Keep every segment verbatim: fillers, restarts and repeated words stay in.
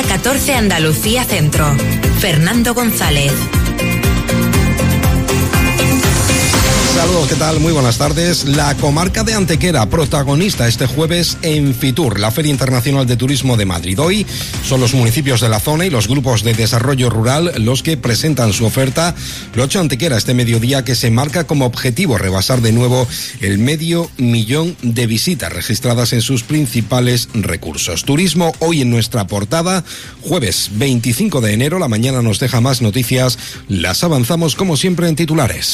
Hora catorce Andalucía Centro. Fernando González. Saludos, ¿qué tal? Muy buenas tardes. La comarca de Antequera, protagonista este jueves en Fitur, la Feria Internacional de Turismo de Madrid. Hoy son los municipios de la zona y los grupos de desarrollo rural los que presentan su oferta. Lo ha hecho Antequera este mediodía, que se marca como objetivo rebasar de nuevo el medio millón de visitas registradas en sus principales recursos. Turismo hoy en nuestra portada, jueves veinticinco de enero. La mañana nos deja más noticias. Las avanzamos como siempre en titulares.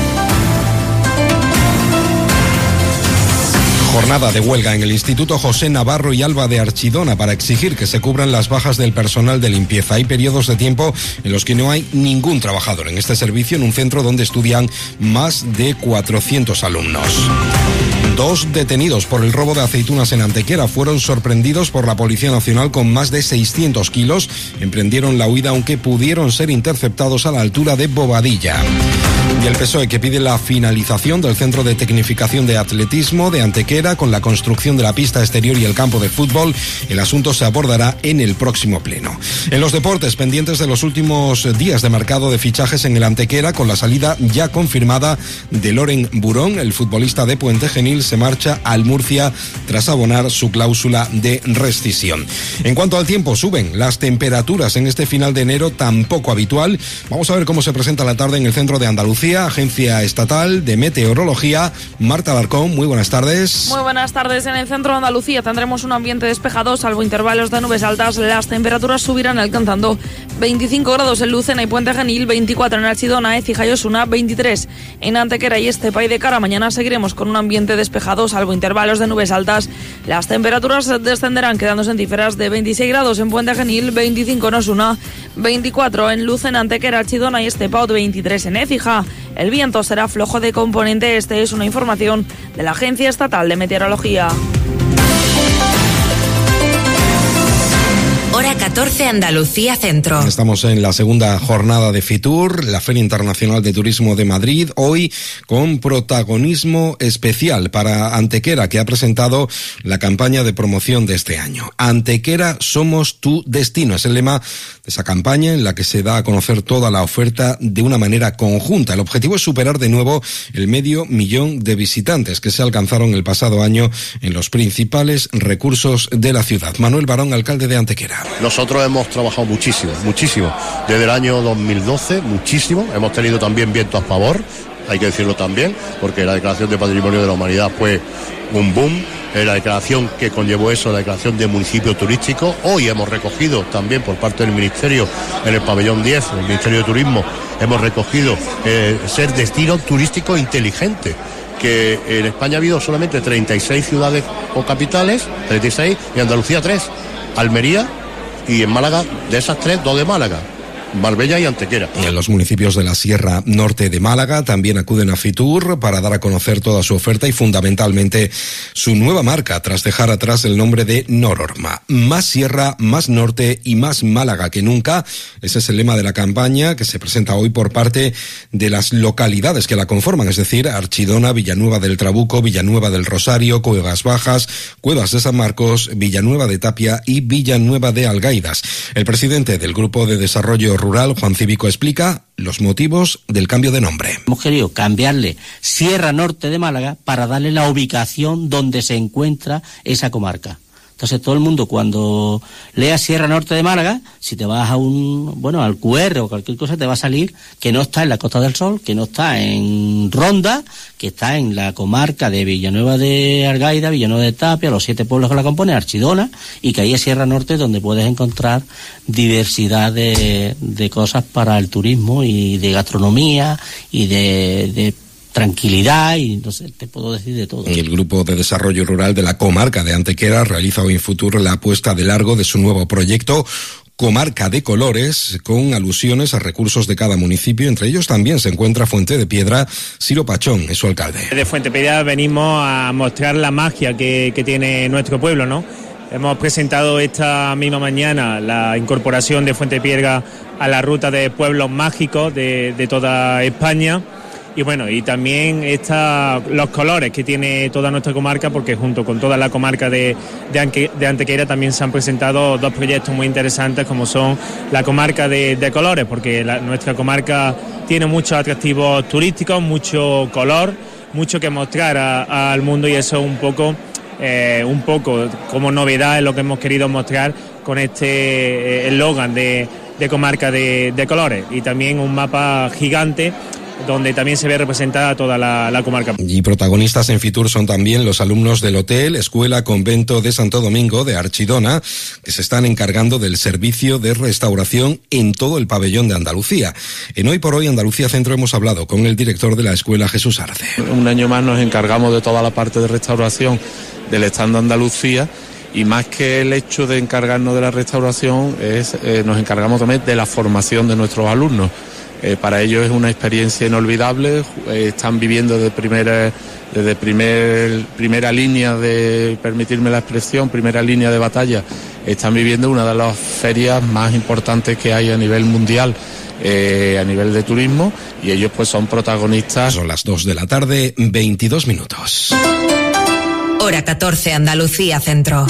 Jornada de huelga en el Instituto José Navarro y Alba de Archidona para exigir que se cubran las bajas del personal de limpieza. Hay periodos de tiempo en los que no hay ningún trabajador en este servicio, en un centro donde estudian más de cuatrocientos alumnos. Dos detenidos por el robo de aceitunas en Antequera fueron sorprendidos por la Policía Nacional con más de seiscientos kilos. Emprendieron la huida, aunque pudieron ser interceptados a la altura de Bobadilla. Y el P S O E, que pide la finalización del Centro de Tecnificación de Atletismo de Antequera con la construcción de la pista exterior y el campo de fútbol. El asunto se abordará en el próximo pleno. En los deportes, pendientes de los últimos días de mercado de fichajes en el Antequera, con la salida ya confirmada de Loren Burón, el futbolista de Puente Genil se marcha al Murcia tras abonar su cláusula de rescisión. En cuanto al tiempo, suben las temperaturas en este final de enero tan poco habitual. Vamos a ver cómo se presenta la tarde en el centro de Andalucía. Agencia Estatal de Meteorología, Marta Alarcón, muy buenas tardes. Muy buenas tardes. En el centro de Andalucía tendremos un ambiente despejado, salvo intervalos de nubes altas. Las temperaturas subirán alcanzando veinticinco grados en Lucena y Puente Genil, veinticuatro en Archidona, Écija y Osuna, veintitrés en Antequera y Estepa y de cara a mañana seguiremos con un ambiente despejado, salvo intervalos de nubes altas. Las temperaturas descenderán quedándose en cifras de veintiséis grados en Puente Genil, veinticinco en Osuna, veinticuatro en Lucena, Antequera, Archidona y Estepa, veintitrés en Écija. El viento será flojo de componente este, es una información de la Agencia Estatal de Meteorología. Hora catorce Andalucía Centro. Estamos en la segunda jornada de Fitur, la Feria Internacional de Turismo de Madrid, hoy con protagonismo especial para Antequera, que ha presentado la campaña de promoción de este año. Antequera, somos tu destino. Es el lema de esa campaña en la que se da a conocer toda la oferta de una manera conjunta. El objetivo es superar de nuevo el medio millón de visitantes que se alcanzaron el pasado año en los principales recursos de la ciudad. Manuel Barón, alcalde de Antequera. Nosotros hemos trabajado muchísimo, muchísimo, desde el año dos mil doce, muchísimo. Hemos tenido también viento a favor, hay que decirlo también, porque la declaración de Patrimonio de la Humanidad fue un boom. La declaración que conllevó eso, la declaración de municipio turístico. Hoy hemos recogido también por parte del Ministerio, en el pabellón diez, el Ministerio de Turismo, hemos recogido eh, ser destino turístico inteligente. Que en España ha habido solamente treinta y seis ciudades o capitales, treinta y seis, y Andalucía tres, Almería, y en Málaga, de esas tres, dos de Málaga, Marbella y Antequera. En los municipios de la Sierra Norte de Málaga también acuden a Fitur para dar a conocer toda su oferta y fundamentalmente su nueva marca, tras dejar atrás el nombre de Nororma. Más Sierra, más Norte y más Málaga que nunca. Ese es el lema de la campaña que se presenta hoy por parte de las localidades que la conforman, es decir, Archidona, Villanueva del Trabuco, Villanueva del Rosario, Cuevas Bajas, Cuevas de San Marcos, Villanueva de Tapia y Villanueva de Algaidas. El presidente del Grupo de Desarrollo Rural, Juan Cívico, explica los motivos del cambio de nombre. Hemos querido cambiarle Sierra Norte de Málaga para darle la ubicación donde se encuentra esa comarca. Entonces todo el mundo, cuando lea Sierra Norte de Málaga, si te vas a un, bueno, al Q R o cualquier cosa, te va a salir que no está en la Costa del Sol, que no está en Ronda, que está en la comarca de Villanueva de Algaida, Villanueva de Tapia, los siete pueblos que la componen, Archidona, y que ahí es Sierra Norte donde puedes encontrar diversidad de, de cosas para el turismo y de gastronomía y de, de tranquilidad, y entonces te puedo decir de todo. El Grupo de Desarrollo Rural de la comarca de Antequera realiza hoy en Fitur la puesta de largo de su nuevo proyecto Comarca de Colores, con alusiones a recursos de cada municipio. Entre ellos también se encuentra Fuente de Piedra. Ciro Pachón es su alcalde. De Fuente de Piedra venimos a mostrar la magia que, que tiene nuestro pueblo, ¿no? Hemos presentado esta misma mañana la incorporación de Fuente de Piedra a la ruta de pueblos mágicos de, de toda España. Y bueno, y también está los colores que tiene toda nuestra comarca, porque junto con toda la comarca de, de, Anque, de Antequera también se han presentado dos proyectos muy interesantes, como son la comarca de, de colores, porque la, nuestra comarca tiene muchos atractivos turísticos, mucho color, mucho que mostrar a, a, al mundo, y eso es un poco, eh, un poco como novedad es lo que hemos querido mostrar con este eslogan de, de comarca de, de colores, y también un mapa gigante donde también se ve representada toda la, la comarca. Y protagonistas en Fitur son también los alumnos del Hotel Escuela Convento de Santo Domingo de Archidona, que se están encargando del servicio de restauración en todo el pabellón de Andalucía. En Hoy por Hoy Andalucía Centro hemos hablado con el director de la escuela, Jesús Arce. Un año más nos encargamos de toda la parte de restauración del stand de Andalucía, y más que el hecho de encargarnos de la restauración, es eh, nos encargamos también de la formación de nuestros alumnos. Eh, para ellos es una experiencia inolvidable, eh, están viviendo de primera, desde primer, primera línea de, permitirme la expresión, primera línea de batalla, están viviendo una de las ferias más importantes que hay a nivel mundial, eh, a nivel de turismo, y ellos pues son protagonistas. Son las dos de la tarde, veintidós minutos. Hora catorce, Andalucía Centro.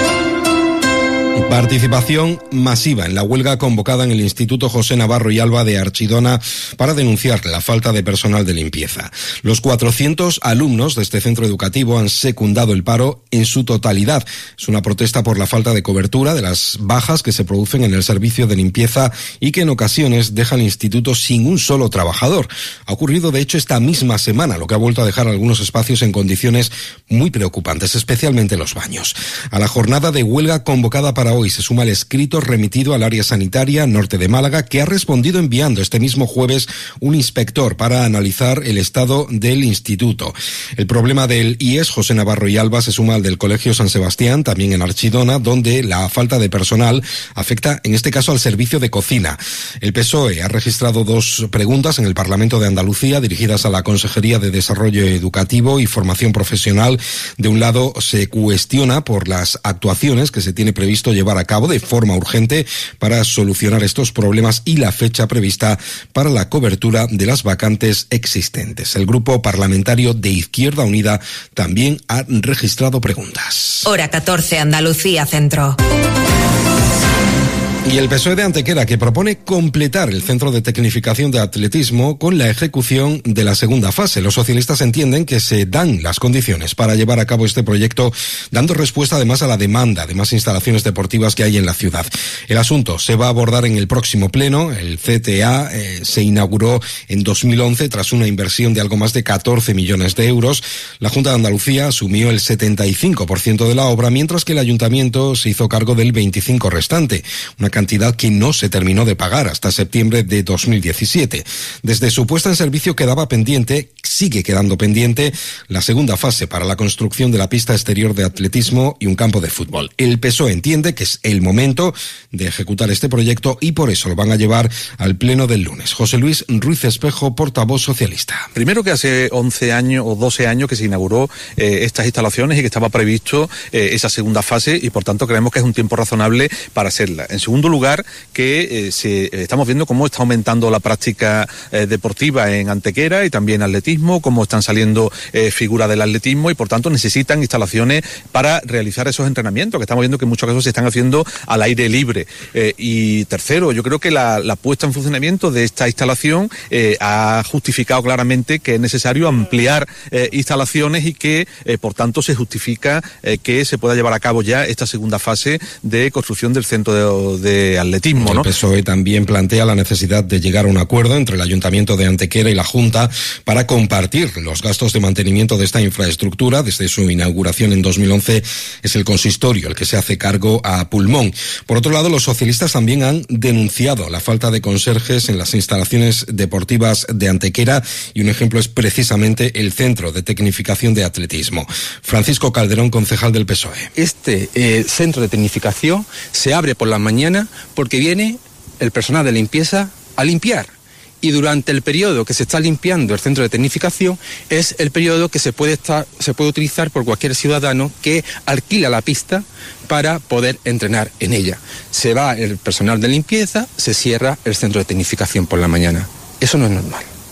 Participación masiva en la huelga convocada en el Instituto José Navarro y Alba de Archidona para denunciar la falta de personal de limpieza. Los cuatrocientos alumnos de este centro educativo han secundado el paro en su totalidad. Es una protesta por la falta de cobertura de las bajas que se producen en el servicio de limpieza y que en ocasiones deja el instituto sin un solo trabajador. Ha ocurrido de hecho esta misma semana, lo que ha vuelto a dejar algunos espacios en condiciones muy preocupantes, especialmente los baños. A la jornada de huelga convocada para hoy se suma el escrito remitido al área sanitaria norte de Málaga, que ha respondido enviando este mismo jueves un inspector para analizar el estado del instituto. El problema del I E S José Navarro y Alba se suma al del Colegio San Sebastián, también en Archidona, donde la falta de personal afecta en este caso al servicio de cocina. El P S O E ha registrado dos preguntas en el Parlamento de Andalucía dirigidas a la Consejería de Desarrollo Educativo y Formación Profesional. De un lado se cuestiona por las actuaciones que se tiene previsto llevar a cabo de forma urgente para solucionar estos problemas y la fecha prevista para la cobertura de las vacantes existentes. El Grupo Parlamentario de Izquierda Unida también ha registrado preguntas. Hora catorce, Andalucía Centro. Y el P S O E de Antequera, que propone completar el centro de tecnificación de atletismo con la ejecución de la segunda fase. Los socialistas entienden que se dan las condiciones para llevar a cabo este proyecto, dando respuesta además a la demanda de más instalaciones deportivas que hay en la ciudad. El asunto se va a abordar en el próximo pleno. El C T A eh, se inauguró en dos mil once tras una inversión de algo más de catorce millones de euros. La Junta de Andalucía asumió el setenta y cinco por ciento de la obra, mientras que el Ayuntamiento se hizo cargo del veinticinco por ciento restante. Una cantidad que no se terminó de pagar hasta septiembre de dos mil diecisiete. Desde su puesta en servicio quedaba pendiente, sigue quedando pendiente, la segunda fase para la construcción de la pista exterior de atletismo y un campo de fútbol. El P S O E entiende que es el momento de ejecutar este proyecto y por eso lo van a llevar al pleno del lunes. José Luis Ruiz Espejo, portavoz socialista. Primero que hace once años o doce años que se inauguró eh, estas instalaciones y que estaba previsto eh, esa segunda fase, y por tanto creemos que es un tiempo razonable para hacerla. En segundo lugar, que eh, se, eh, estamos viendo cómo está aumentando la práctica eh, deportiva en Antequera y también atletismo, cómo están saliendo eh, figuras del atletismo, y por tanto necesitan instalaciones para realizar esos entrenamientos, que estamos viendo que en muchos casos se están haciendo al aire libre. Eh, y tercero, yo creo que la, la puesta en funcionamiento de esta instalación eh, ha justificado claramente que es necesario ampliar eh, instalaciones y que eh, por tanto se justifica eh, que se pueda llevar a cabo ya esta segunda fase de construcción del centro de, de atletismo, ¿no? El P S O E también plantea la necesidad de llegar a un acuerdo entre el Ayuntamiento de Antequera y la Junta para compartir los gastos de mantenimiento de esta infraestructura. Desde su inauguración en dos mil once es el consistorio el que se hace cargo a pulmón. Por otro lado, los socialistas también han denunciado la falta de conserjes en las instalaciones deportivas de Antequera, y un ejemplo es precisamente el Centro de Tecnificación de Atletismo. Francisco Calderón, concejal del P S O E. Este eh, centro de tecnificación se abre por la mañana porque viene el personal de limpieza a limpiar. Y durante el periodo que se está limpiando el centro de tecnificación es el periodo que se puede estar, se puede utilizar por cualquier ciudadano que alquila la pista para poder entrenar en ella. Se va el personal de limpieza, se cierra el centro de tecnificación por la mañana. Eso no es normal.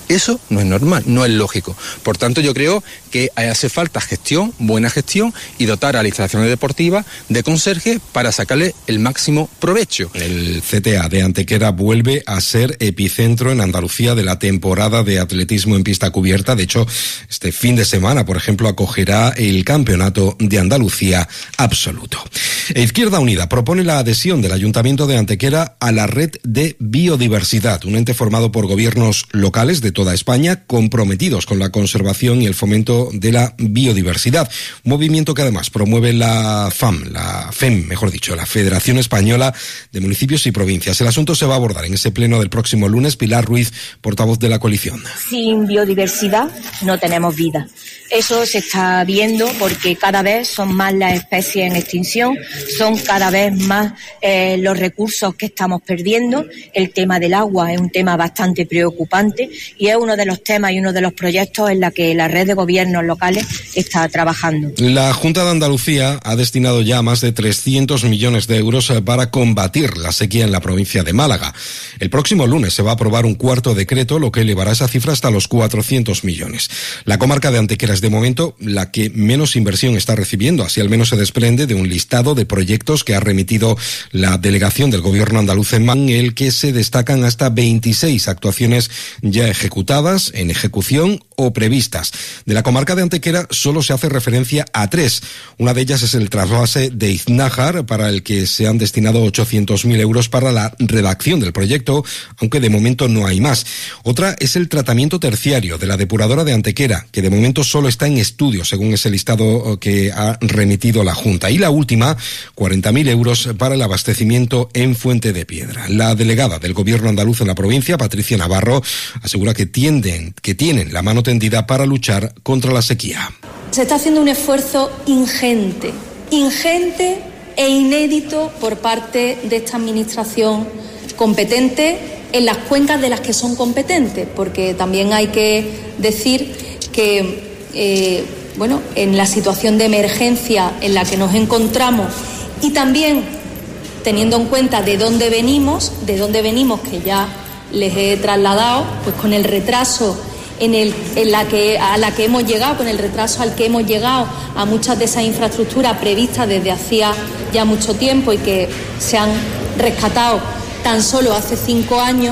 Eso no es normal, no es lógico. Por tanto, yo creo que hace falta gestión, buena gestión, y dotar a las instalaciones deportivas de conserje para sacarle el máximo provecho. El C T A de Antequera vuelve a ser epicentro en Andalucía de la temporada de atletismo en pista cubierta. De hecho, este fin de semana, por ejemplo, acogerá el Campeonato de Andalucía absoluto. Izquierda Unida propone la adhesión del Ayuntamiento de Antequera a la Red de Biodiversidad, un ente formado por gobiernos locales de toda España comprometidos con la conservación y el fomento de la biodiversidad. Un movimiento que además promueve la F A M, la F E M, mejor dicho, la Federación Española de Municipios y Provincias. El asunto se va a abordar en ese pleno del próximo lunes. Pilar Ruiz, portavoz de la coalición. Sin biodiversidad no tenemos vida. Eso se está viendo porque cada vez son más las especies en extinción, son cada vez más eh, los recursos que estamos perdiendo. El tema del agua es un tema bastante preocupante y es uno de los temas y uno de los proyectos en la que la red de gobiernos locales está trabajando. La Junta de Andalucía ha destinado ya más de trescientos millones de euros para combatir la sequía en la provincia de Málaga. El próximo lunes se va a aprobar un cuarto decreto, lo que elevará esa cifra hasta los cuatrocientos millones. La comarca de Antequera es de momento la que menos inversión está recibiendo, así al menos se desprende de un listado de proyectos que ha remitido la delegación del gobierno andaluz en Man, en el que se destacan hasta veintiséis actuaciones ya ejecutadas, en ejecución o previstas. De la comarca de Antequera solo se hace referencia a tres. Una de ellas es el trasvase de Iznájar, para el que se han destinado ochocientos mil euros para la redacción del proyecto, aunque de momento no hay más. Otra es el tratamiento terciario de la depuradora de Antequera, que de momento solo está en estudio, según ese listado que ha remitido la Junta. Y la última, cuarenta mil euros para el abastecimiento en Fuente de Piedra. La delegada del gobierno andaluz en la provincia, Patricia Navarro, asegura que tienden, que tienen la mano tendida para luchar contra la sequía. Se está haciendo un esfuerzo ingente, ingente e inédito por parte de esta administración competente en las cuencas de las que son competentes, porque también hay que decir que Eh, bueno, en la situación de emergencia en la que nos encontramos y también teniendo en cuenta de dónde venimos, de dónde venimos que ya les he trasladado, pues con el retraso en el en la que a la que hemos llegado, con el retraso al que hemos llegado a muchas de esas infraestructuras previstas desde hacía ya mucho tiempo y que se han rescatado tan solo hace cinco años.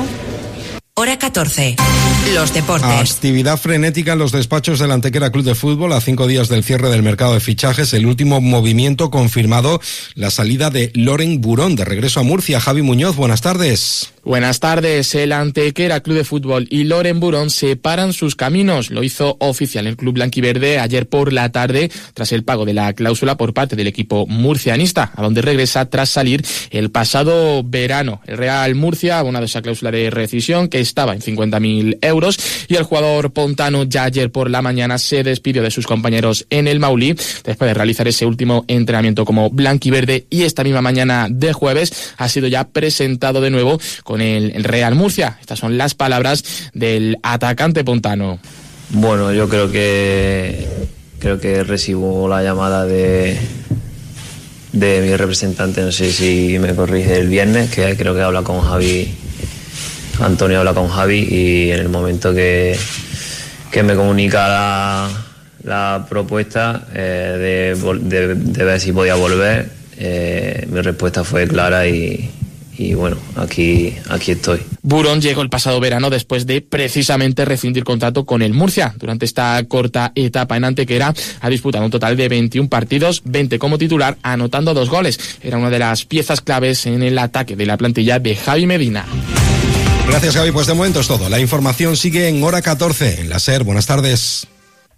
Hora catorce. Los deportes. Actividad frenética en los despachos del Antequera Club de Fútbol a cinco días del cierre del mercado de fichajes. El último movimiento confirmado, la salida de Loren Burón de regreso a Murcia. Javi Muñoz, buenas tardes. Buenas tardes. El Antequera Club de Fútbol y Loren Burón separan sus caminos. Lo hizo oficial el club blanquiverde ayer por la tarde tras el pago de la cláusula por parte del equipo murcianista, a donde regresa tras salir el pasado verano. El Real Murcia ha abonado esa cláusula de rescisión que estaba en cincuenta mil euros y el jugador pontano ya ayer por la mañana se despidió de sus compañeros en el Maulí después de realizar ese último entrenamiento como blanquiverde, y esta misma mañana de jueves ha sido ya presentado de nuevo con el, el Real Murcia. Estas son las palabras del atacante pontano. Bueno, yo creo que creo que recibo la llamada de de mi representante, no sé si me corrige, el viernes, que creo que habla con Javi. Antonio habla con Javi y en el momento que, que me comunica la, la propuesta eh, de, de, de ver si podía volver, eh, mi respuesta fue clara y, y bueno, aquí, aquí estoy. Burón llegó el pasado verano después de precisamente rescindir contrato con el Murcia. Durante esta corta etapa en Antequera ha disputado un total de veintiún partidos, veinte como titular, anotando dos goles. Era una de las piezas claves en el ataque de la plantilla de Javi Medina. Gracias, Javi. Pues de momento es todo. La información sigue en Hora catorce en la SER. Buenas tardes.